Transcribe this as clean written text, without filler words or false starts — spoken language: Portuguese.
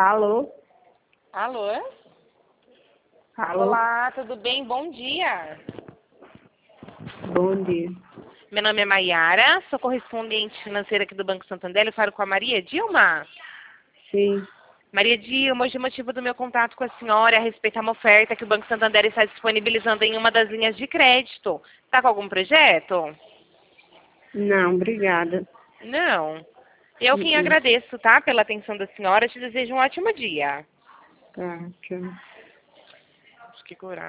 Alô? Alô? Alô? Olá, tudo bem? Bom dia. Bom dia. Meu nome é Maiara, sou correspondente financeira aqui do Banco Santander. Eu falo com a Maria Dilma. Sim. Maria Dilma, hoje o motivo do meu contato com a senhora é a respeito a uma oferta que o Banco Santander está disponibilizando em uma das linhas de crédito. Está com algum projeto? Não, obrigada. Não. Eu quem Uh-uh. agradeço, tá? Pela atenção da senhora. Te desejo um ótimo dia. Tá, tchau. Que coragem.